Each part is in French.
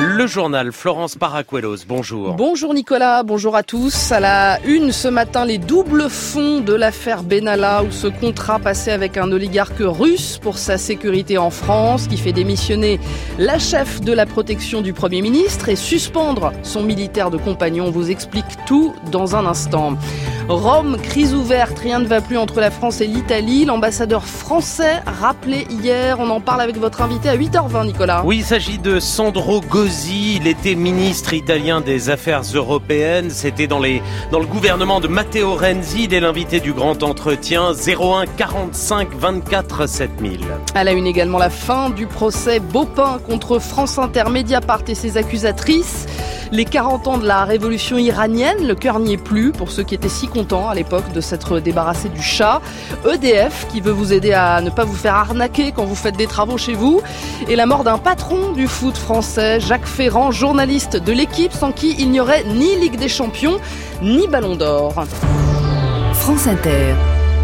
Le journal, Florence Paracuelos, bonjour. Bonjour Nicolas, bonjour à tous. À la une ce matin, les doubles fonds de l'affaire Benalla, où ce contrat passé avec un oligarque russe pour sa sécurité en France, qui fait démissionner la chef de la protection du Premier ministre et suspendre son militaire de compagnon. On vous explique tout dans un instant. Rome, crise ouverte, rien ne va plus entre la France et l'Italie. L'ambassadeur français rappelé hier, on en parle avec votre invité à 8h20 Nicolas. Oui, il s'agit de Sandro Gozi, il était ministre italien des Affaires européennes. C'était dans le gouvernement de Matteo Renzi. Il est l'invité du grand entretien 01 45 24 7000. À la une également, la fin du procès Baupin contre France Inter, Mediapart et ses accusatrices. Les 40 ans de la révolution iranienne, le cœur n'y est plus pour ceux qui étaient si contents à l'époque de s'être débarrassés du Shah. EDF qui veut vous aider à ne pas vous faire arnaquer quand vous faites des travaux chez vous. Et la mort d'un patron du foot français, Jacques Ferrand, journaliste de l'équipe sans qui il n'y aurait ni Ligue des Champions, ni Ballon d'Or. France Inter.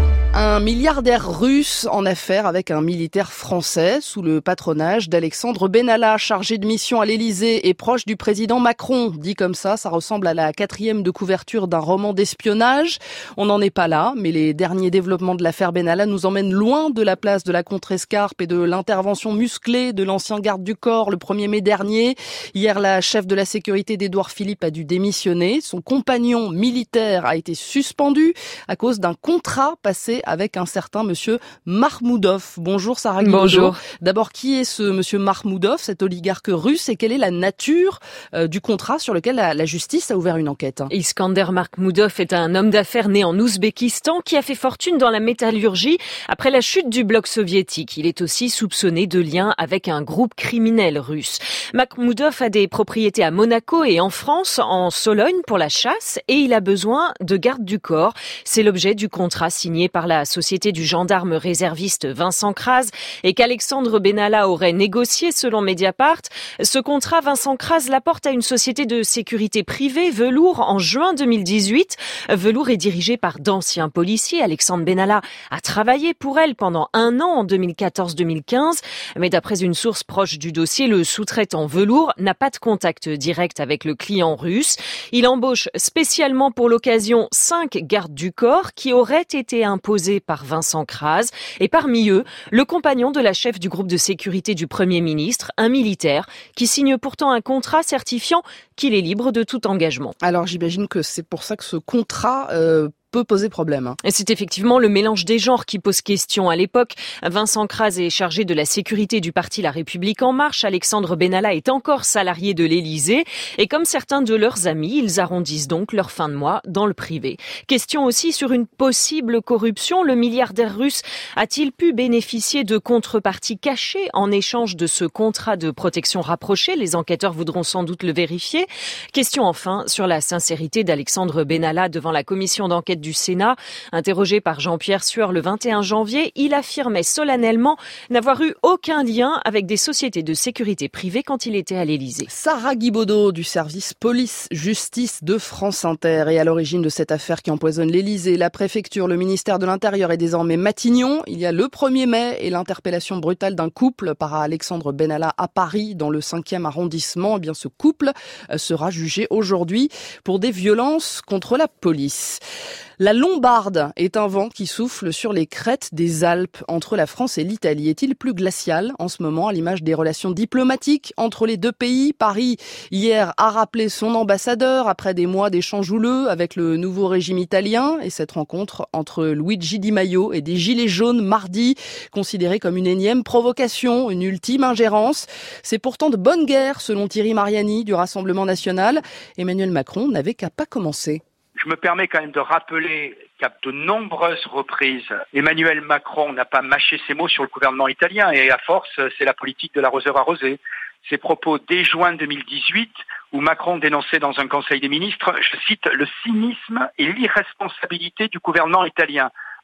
Un milliardaire russe en affaires avec un militaire français sous le patronage d'Alexandre Benalla, chargé de mission à l'Élysée et proche du président Macron. Dit comme ça ressemble à la 4e de couverture d'un roman d'espionnage. On n'en est pas là, mais les derniers développements de l'affaire Benalla nous emmènent loin de la place de la Contrescarpe et de l'intervention musclée de l'ancien garde du corps le 1er mai dernier. Hier, la chef de la sécurité d'Édouard Philippe a dû démissionner. Son compagnon militaire a été suspendu à cause d'un contrat passé avec un certain monsieur Makhmoudov. Bonjour Sarah Guibaudot. Bonjour. D'abord, qui est ce monsieur Makhmoudov, cet oligarque russe, et quelle est la nature du contrat sur lequel la justice a ouvert une enquête? Iskander Makhmoudov est un homme d'affaires né en Ouzbékistan qui a fait fortune dans la métallurgie après la chute du bloc soviétique. Il est aussi soupçonné de liens avec un groupe criminel russe. Makhmoudov a des propriétés à Monaco et en France, en Sologne pour la chasse, et il a besoin de garde du corps. C'est l'objet du contrat signé par la société du gendarme réserviste Vincent Kras et qu'Alexandre Benalla aurait négocié selon Mediapart. Ce contrat, Vincent Kras l'apporte à une société de sécurité privée, Velour, en juin 2018. Velour est dirigé par d'anciens policiers. Alexandre Benalla a travaillé pour elle pendant 1 an en 2014-2015. Mais d'après une source proche du dossier, le sous-traitant Velour n'a pas de contact direct avec le client russe. Il embauche spécialement pour l'occasion 5 gardes du corps qui auraient été imposés par Vincent Kras, et parmi eux, le compagnon de la chef du groupe de sécurité du Premier ministre, un militaire, qui signe pourtant un contrat certifiant qu'il est libre de tout engagement. Alors j'imagine que c'est pour ça que ce contrat peut poser problème. Et c'est effectivement le mélange des genres qui pose question. À l'époque, Vincent Kras est chargé de la sécurité du parti La République En Marche. Alexandre Benalla est encore salarié de l'Élysée. Et comme certains de leurs amis, ils arrondissent donc leur fin de mois dans le privé. Question aussi sur une possible corruption. Le milliardaire russe a-t-il pu bénéficier de contreparties cachées en échange de ce contrat de protection rapprochée? Les enquêteurs voudront sans doute le vérifier. Question enfin sur la sincérité d'Alexandre Benalla devant la commission d'enquête du Sénat. Interrogé par Jean-Pierre Sueur le 21 janvier, il affirmait solennellement n'avoir eu aucun lien avec des sociétés de sécurité privée quand il était à l'Élysée. Sarah Guibaudot du service police-justice de France Inter est à l'origine de cette affaire qui empoisonne l'Élysée, la préfecture, le ministère de l'Intérieur et désormais Matignon. Il y a le 1er mai et l'interpellation brutale d'un couple par Alexandre Benalla à Paris dans le 5e arrondissement. Eh bien, ce couple sera jugé aujourd'hui pour des violences contre la police. La Lombarde est un vent qui souffle sur les crêtes des Alpes entre la France et l'Italie. Est-il plus glacial en ce moment à l'image des relations diplomatiques entre les deux pays? Paris, hier, a rappelé son ambassadeur après des mois d'échanges houleux avec le nouveau régime italien. Et cette rencontre entre Luigi Di Maio et des Gilets jaunes mardi, considérée comme une énième provocation, une ultime ingérence. C'est pourtant de bonne guerre, selon Thierry Mariani du Rassemblement national. Emmanuel Macron n'avait qu'à pas commencer. Je me permets quand même de rappeler qu'à de nombreuses reprises, Emmanuel Macron n'a pas mâché ses mots sur le gouvernement italien et à force, c'est la politique de l'arroseur arrosé. Ses propos dès juin 2018, où Macron dénonçait dans un conseil des ministres, je cite, le cynisme et l'irresponsabilité du gouvernement italien.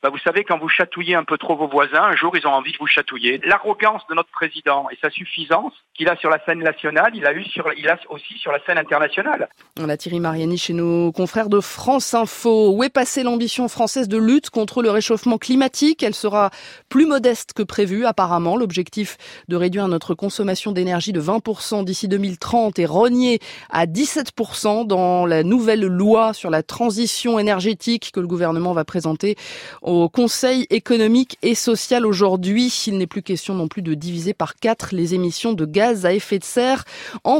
Vous savez, quand vous chatouillez un peu trop vos voisins, un jour ils ont envie de vous chatouiller. L'arrogance de notre président et sa suffisance qu'il a sur la scène nationale, il a aussi sur la scène internationale. On a Thierry Mariani chez nos confrères de France Info. Où est passée l'ambition française de lutte contre le réchauffement climatique? Elle sera plus modeste que prévu apparemment. L'objectif de réduire notre consommation d'énergie de 20% d'ici 2030 est rogné à 17% dans la nouvelle loi sur la transition énergétique que le gouvernement va présenter au Conseil économique et social aujourd'hui. Il n'est plus question non plus de diviser par 4 les émissions de gaz à effet de serre en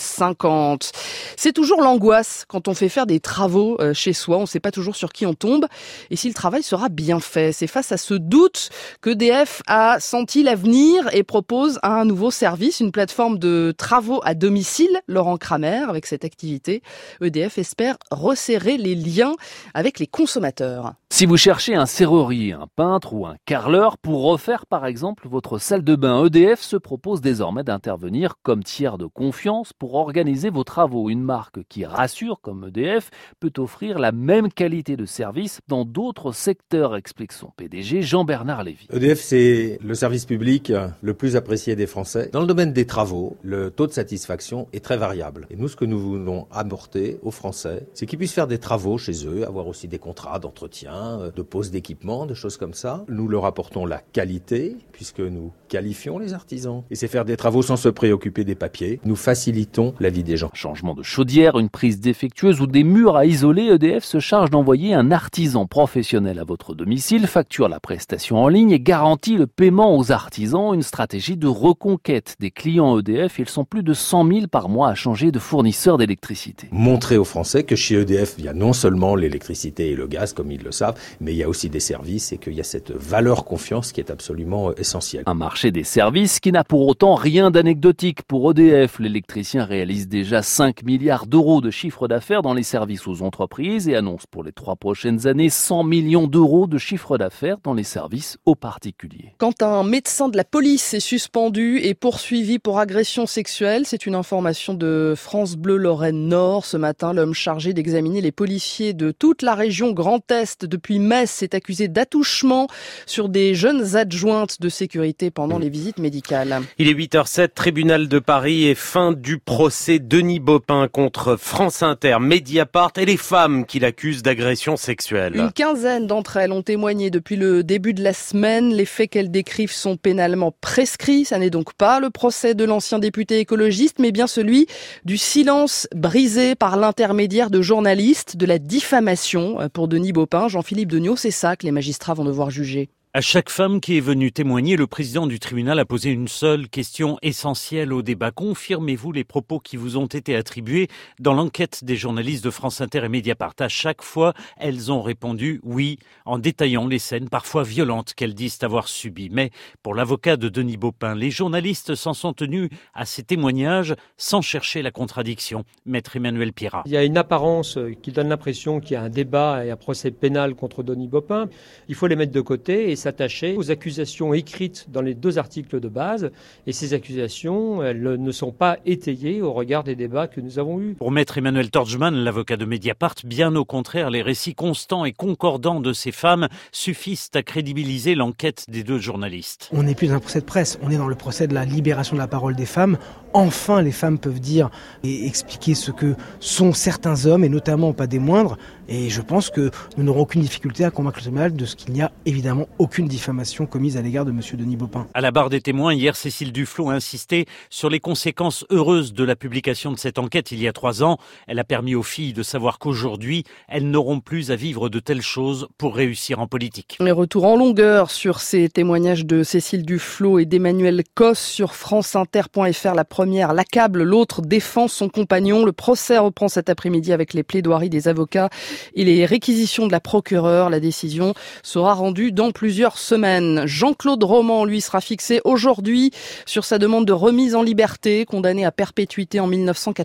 2050. C'est toujours l'angoisse quand on fait faire des travaux chez soi. On ne sait pas toujours sur qui on tombe et si le travail sera bien fait. C'est face à ce doute qu'EDF a senti l'avenir et propose un nouveau service, une plateforme de travaux à domicile. Laurent Kramer, avec cette activité, EDF espère resserrer les liens avec les consommateurs. Si vous cherchez un serrurier, un peintre ou un carreleur pour refaire par exemple votre salle de bain, EDF se propose désormais d'intervenir comme tiers de confiance pour organiser vos travaux. Une marque qui rassure comme EDF peut offrir la même qualité de service dans d'autres secteurs, explique son PDG Jean-Bernard Lévy. EDF, c'est le service public le plus apprécié des Français. Dans le domaine des travaux, le taux de satisfaction est très variable. Et nous, ce que nous voulons apporter aux Français, c'est qu'ils puissent faire des travaux chez eux, avoir aussi des contrats d'entretien, de pose d'équipement, de choses comme ça. Nous leur apportons la qualité, puisque nous qualifions les artisans. Et c'est faire des travaux sans se préoccuper des papiers. Nous facilitons la vie des gens. Changement de chaudière, une prise défectueuse ou des murs à isoler, EDF se charge d'envoyer un artisan professionnel à votre domicile, facture la prestation en ligne et garantit le paiement aux artisans. Une stratégie de reconquête des clients EDF. Ils sont plus de 100 000 par mois à changer de fournisseur d'électricité. Montrer aux Français que chez EDF, il y a non seulement l'électricité et le gaz, comme ils le savent, mais il y a aussi des services et qu'il y a cette valeur confiance qui est absolument essentielle. Un marché des services qui n'a pour autant rien d'anecdotique. Pour EDF, l'électricien réalise déjà 5 milliards d'euros de chiffre d'affaires dans les services aux entreprises et annonce pour les 3 prochaines années 100 millions d'euros de chiffre d'affaires dans les services aux particuliers. Quand un médecin de la police est suspendu et poursuivi pour agression sexuelle, c'est une information de France Bleu Lorraine Nord. Ce matin, l'homme chargé d'examiner les policiers de toute la région Grand Est depuis Metz est accusé d'attouchement sur des jeunes adjointes de sécurité pendant les visites médicales. Il est 8h07, tribunal de Paris et fin du procès Denis Baupin contre France Inter, Mediapart et les femmes qui l'accusent d'agression sexuelle. Une quinzaine d'entre elles ont témoigné depuis le début de la semaine. Les faits qu'elles décrivent sont pénalement prescrits. Ça n'est donc pas le procès de l'ancien député écologiste, mais bien celui du silence brisé par l'intermédiaire de journalistes, de la diffamation. Pour Denis Baupin, Jean-Philippe Degnaud, c'est ça que les magistrats vont devoir juger. À chaque femme qui est venue témoigner, le président du tribunal a posé une seule question essentielle au débat. Confirmez-vous les propos qui vous ont été attribués dans l'enquête des journalistes de France Inter et Mediapart? À chaque fois, elles ont répondu oui, en détaillant les scènes parfois violentes qu'elles disent avoir subies. Mais pour l'avocat de Denis Baupin, les journalistes s'en sont tenus à ces témoignages sans chercher la contradiction. Maître Emmanuel Pierrat. Il y a une apparence qui donne l'impression qu'il y a un débat et un procès pénal contre Denis Baupin. Il faut les mettre de côté et s'attacher aux accusations écrites dans les 2 articles de base. Et ces accusations, elles ne sont pas étayées au regard des débats que nous avons eus. Pour maître Emmanuel Torgman, l'avocat de Mediapart, bien au contraire, les récits constants et concordants de ces femmes suffisent à crédibiliser l'enquête des 2 journalistes. On n'est plus dans un procès de presse, on est dans le procès de la libération de la parole des femmes. Enfin, les femmes peuvent dire et expliquer ce que sont certains hommes, et notamment pas des moindres. Et je pense que nous n'aurons aucune difficulté à convaincre le tribunal de ce qu'il n'y a évidemment aucune diffamation commise à l'égard de M. Denis Baupin. À la barre des témoins, hier, Cécile Duflot a insisté sur les conséquences heureuses de la publication de cette enquête il y a 3 ans. Elle a permis aux filles de savoir qu'aujourd'hui, elles n'auront plus à vivre de telles choses pour réussir en politique. Les retours en longueur sur ces témoignages de Cécile Duflot et d'Emmanuel Cos sur franceinter.fr. La première l'accable, l'autre défend son compagnon. Le procès reprend cet après-midi avec les plaidoiries des avocats et les réquisitions de la procureure. La décision sera rendue dans plusieurs semaines. Jean-Claude Roman, lui, sera fixé aujourd'hui sur sa demande de remise en liberté, condamné à perpétuité en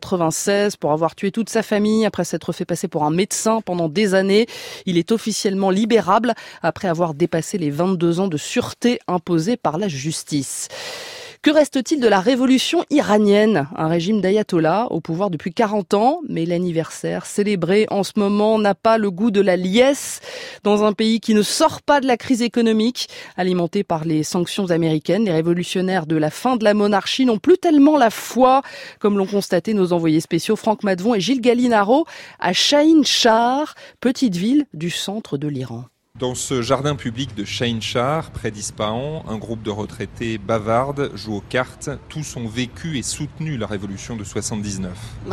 1996 pour avoir tué toute sa famille après s'être fait passer pour un médecin pendant des années. Il est officiellement libérable après avoir dépassé les 22 ans de sûreté imposés par la justice. Que reste-t-il de la révolution iranienne? Un régime d'ayatollah au pouvoir depuis 40 ans, mais l'anniversaire célébré en ce moment n'a pas le goût de la liesse dans un pays qui ne sort pas de la crise économique alimentée par les sanctions américaines. Les révolutionnaires de la fin de la monarchie n'ont plus tellement la foi, comme l'ont constaté nos envoyés spéciaux Franck Madvon et Gilles Gallinaro à Shahin Shahar, petite ville du centre de l'Iran. Dans ce jardin public de Shahin Shahar, près d'Ispahan, un groupe de retraités bavarde, joue aux cartes. Tous ont vécu et soutenu la révolution de 79.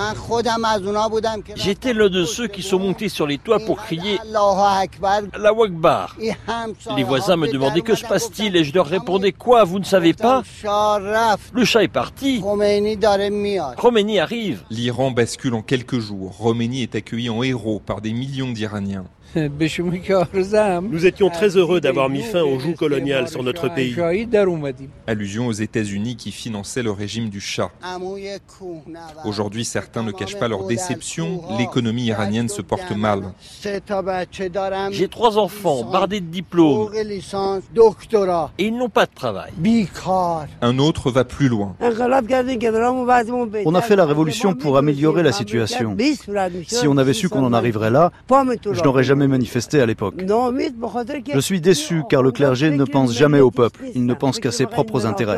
J'étais l'un de ceux qui sont montés sur les toits pour crier Allahu Akbar. Les voisins me demandaient que se passe-t-il et je leur répondais quoi, vous ne savez pas? Le Shah est parti. Khomeini arrive. L'Iran bascule en quelques jours. Khomeini est accueilli en héros par des millions d'Iraniens. Nous étions très heureux d'avoir mis fin au joug colonial sur notre pays. Allusion aux États-Unis qui finançaient le régime du Shah. Aujourd'hui, certains ne cachent pas leur déception. L'économie iranienne se porte mal. J'ai 3 enfants, bardés de diplômes, et ils n'ont pas de travail. Un autre va plus loin. On a fait la révolution pour améliorer la situation. Si on avait su qu'on en arriverait là, je n'aurais jamais manifesté à l'époque. Je suis déçu car le clergé ne pense jamais au peuple, il ne pense qu'à ses propres intérêts.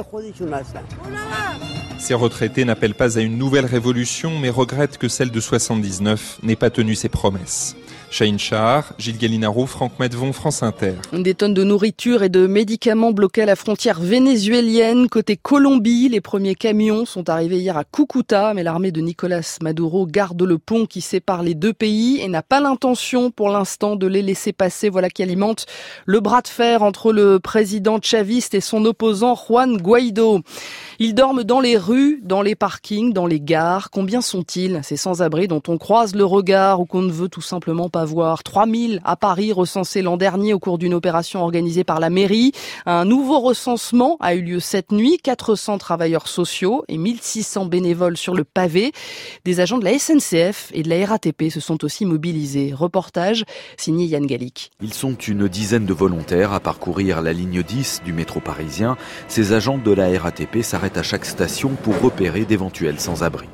Ces retraités n'appellent pas à une nouvelle révolution, mais regrettent que celle de 79 n'ait pas tenu ses promesses. Shahin Shahar, Gilles Gallinaro, Franck Madvon, France Inter. Des tonnes de nourriture et de médicaments bloqués à la frontière vénézuélienne. Côté Colombie, les premiers camions sont arrivés hier à Cúcuta, mais l'armée de Nicolás Maduro garde le pont qui sépare les deux pays et n'a pas l'intention pour l'instant de les laisser passer. Voilà qui alimente le bras de fer entre le président chaviste et son opposant Juan Guaidó. Ils dorment dans les rues, dans les parkings, dans les gares. Combien sont-ils, ces sans-abri dont on croise le regard ou qu'on ne veut tout simplement pas voir? 3000 à Paris recensés l'an dernier au cours d'une opération organisée par la mairie. Un nouveau recensement a eu lieu cette nuit. 400 travailleurs sociaux et 1600 bénévoles sur le pavé. Des agents de la SNCF et de la RATP se sont aussi mobilisés. Reportage signé Yann Gallic. Ils sont une dizaine de volontaires à parcourir la ligne 10 du métro parisien. Ces agents de la RATP s'arrêtent à chaque station pour repérer d'éventuels sans-abri.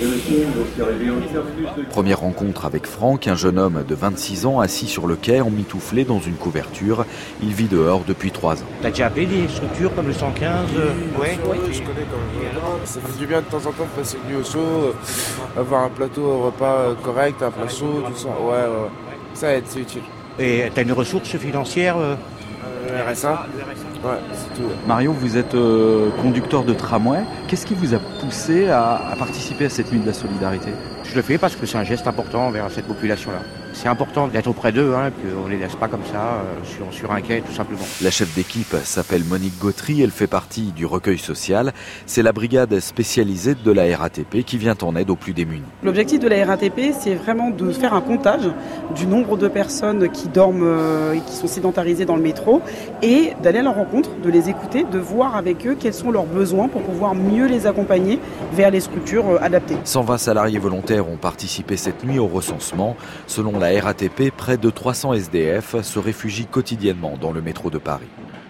Première rencontre avec Franck, un jeune homme de 26 ans assis sur le quai, emmitouflé dans une couverture. Il vit dehors depuis 3 ans. T'as déjà appelé des structures comme le 115 Ouais, je connais quand même. Ça fait du bien de temps en temps de passer une nuit au chaud, avoir un plateau repas correct, un plat chaud, tout ça. Ouais. Ça aide, c'est utile. Et t'as une ressource financière RSA. Ouais, c'est tout. Mario, vous êtes conducteur de tramway. Qu'est-ce qui vous a poussé à participer à cette nuit de la solidarité? Je le fais parce que c'est un geste important vers cette population-là. C'est important d'être auprès d'eux, qu'on ne les laisse pas comme ça, sur un quai, tout simplement. La chef d'équipe s'appelle Monique Gautry, elle fait partie du recueil social. C'est la brigade spécialisée de la RATP qui vient en aide aux plus démunis. L'objectif de la RATP, c'est vraiment de faire un comptage du nombre de personnes qui dorment et qui sont sédentarisées dans le métro et d'aller à leur rencontre, de les écouter, de voir avec eux quels sont leurs besoins pour pouvoir mieux les accompagner vers les structures adaptées. 120 salariés volontaires ont participé cette nuit au recensement. Selon la RATP, près de 300 SDF se réfugient quotidiennement dans le métro de Paris.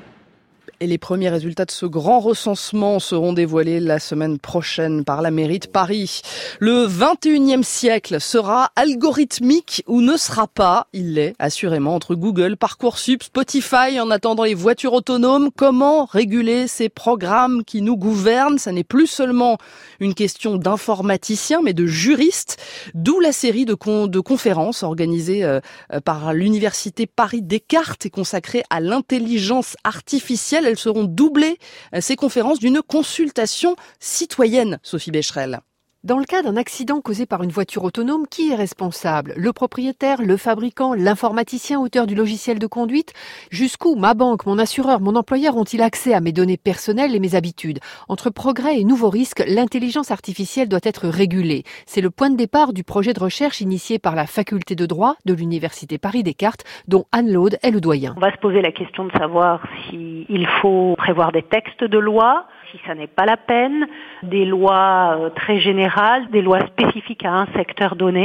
Et les premiers résultats de ce grand recensement seront dévoilés la semaine prochaine par la mairie de Paris. Le 21e siècle sera algorithmique ou ne sera pas. Il l'est, assurément, entre Google, Parcoursup, Spotify, en attendant les voitures autonomes. Comment réguler ces programmes qui nous gouvernent? Ça n'est plus seulement une question d'informaticiens, mais de juristes. D'où la série de conférences organisées par l'université Paris Descartes et consacrée à l'intelligence artificielle. Elles seront doublées, ces conférences, d'une consultation citoyenne, Sophie Becherel. Dans le cas d'un accident causé par une voiture autonome, qui est responsable? Le propriétaire, le fabricant, l'informaticien auteur du logiciel de conduite? Jusqu'où ma banque, mon assureur, mon employeur ont-ils accès à mes données personnelles et mes habitudes? Entre progrès et nouveaux risques, l'intelligence artificielle doit être régulée. C'est le point de départ du projet de recherche initié par la faculté de droit de l'université Paris Descartes, dont Anne Laude est le doyen. On va se poser la question de savoir s'il faut prévoir des textes de loi, si ça n'est pas la peine, des lois très générales, des lois spécifiques à un secteur donné,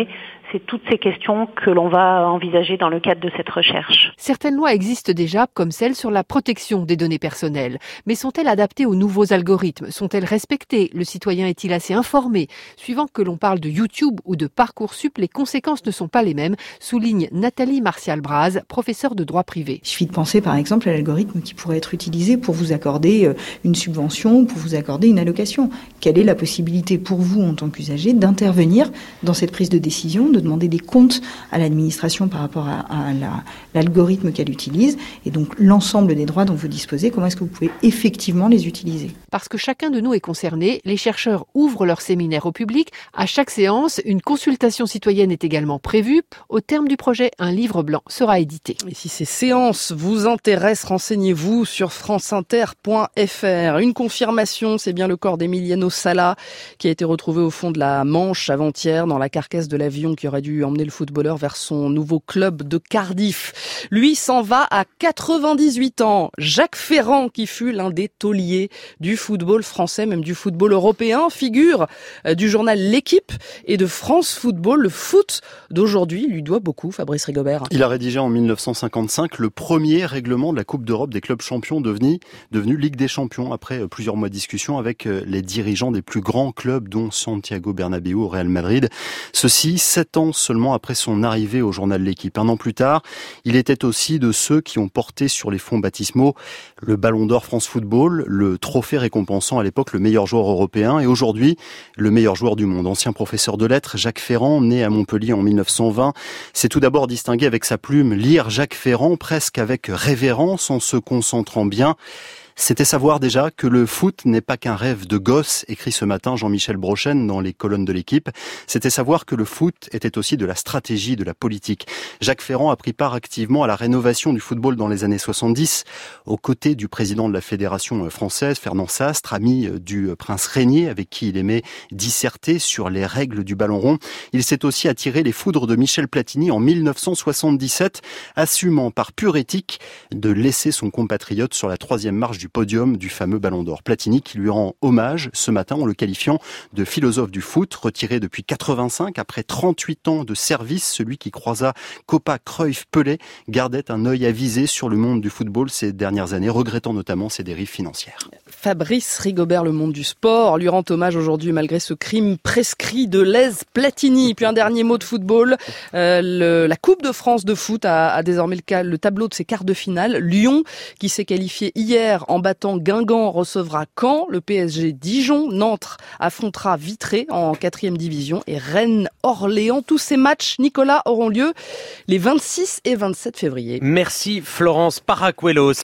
C'est toutes ces questions que l'on va envisager dans le cadre de cette recherche. Certaines lois existent déjà, comme celle sur la protection des données personnelles. Mais sont-elles adaptées aux nouveaux algorithmes ? Sont-elles respectées ? Le citoyen est-il assez informé ? Suivant que l'on parle de YouTube ou de Parcoursup, les conséquences ne sont pas les mêmes, souligne Nathalie Martial-Braz, professeure de droit privé. Il suffit de penser par exemple à l'algorithme qui pourrait être utilisé pour vous accorder une subvention, pour vous accorder une allocation. Quelle est la possibilité pour vous, en tant qu'usager, d'intervenir dans cette prise de décision, de demander des comptes à l'administration par rapport à l'algorithme qu'elle utilise, et donc l'ensemble des droits dont vous disposez, comment est-ce que vous pouvez effectivement les utiliser ? Parce que chacun de nous est concerné, les chercheurs ouvrent leur séminaire au public. À chaque séance, une consultation citoyenne est également prévue. Au terme du projet, un livre blanc sera édité. Et si ces séances vous intéressent, renseignez-vous sur franceinter.fr. Une confirmation, c'est bien le corps d'Emiliano Sala qui a été retrouvé au fond de la Manche avant-hier dans la carcasse de l'avion qui aurait dû emmener le footballeur vers son nouveau club de Cardiff. Lui s'en va à 98 ans. Jacques Ferrand, qui fut l'un des tauliers du football français, même du football européen, figure du journal L'Équipe et de France Football. Le foot d'aujourd'hui lui doit beaucoup, Fabrice Rigobert. Il a rédigé en 1955 le premier règlement de la Coupe d'Europe des clubs champions devenu Ligue des Champions, après plusieurs mois de discussion avec les dirigeants des plus grands clubs, dont Santiago Bernabéu au Real Madrid. Ceci 7 ans seulement après son arrivée au journal L'Équipe. Un an plus tard, il était aussi de ceux qui ont porté sur les fonds baptismaux le Ballon d'Or France Football, le trophée récompensant à l'époque le meilleur joueur européen et aujourd'hui le meilleur joueur du monde. Ancien professeur de lettres, Jacques Ferrand, né à Montpellier en 1920, s'est tout d'abord distingué avec sa plume. Lire Jacques Ferrand presque avec révérence en se concentrant bien. C'était savoir déjà que le foot n'est pas qu'un rêve de gosse, écrit ce matin Jean-Michel Brochen dans les colonnes de L'Équipe. C'était savoir que le foot était aussi de la stratégie, de la politique. Jacques Ferrand a pris part activement à la rénovation du football dans les années 70, aux côtés du président de la Fédération française, Fernand Sastre, ami du prince Régnier, avec qui il aimait disserter sur les règles du ballon rond. Il s'est aussi attiré les foudres de Michel Platini en 1977, assumant par pure éthique de laisser son compatriote sur la 3e marche du podium du fameux Ballon d'Or. Platini qui lui rend hommage ce matin en le qualifiant de philosophe du foot, retiré depuis 85 après 38 ans de service. Celui qui croisa Copa, Cruyff, Pelé gardait un œil avisé sur le monde du football ces dernières années, regrettant notamment ses dérives financières. Fabrice Rigobert, le monde du sport, lui rend hommage aujourd'hui malgré ce crime prescrit de Lez Platini. Puis un dernier mot de football. La Coupe de France de foot a désormais le tableau de ses quarts de finale. Lyon, qui s'est qualifié hier en battant Guingamp, recevra Caen. Le PSG Dijon. Nantes affrontera Vitré en 4e division. Et Rennes-Orléans. Tous ces matchs, Nicolas, auront lieu les 26 et 27 février. Merci Florence Paracuelos.